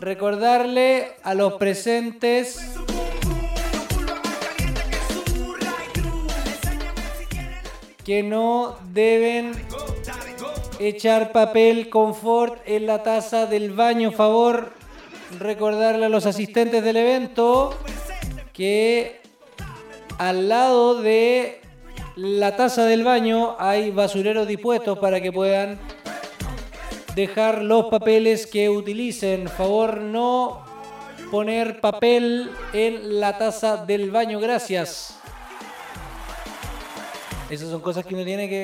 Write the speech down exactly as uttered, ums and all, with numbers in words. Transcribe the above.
recordarle a los presentes que no deben echar papel confort en la taza del baño. Favor, recordarle a los asistentes del evento que al lado de la taza del baño hay basureros dispuestos para que puedan dejar los papeles que utilicen. Favor, no poner papel en la taza del baño. Gracias. Esas son cosas que uno tiene que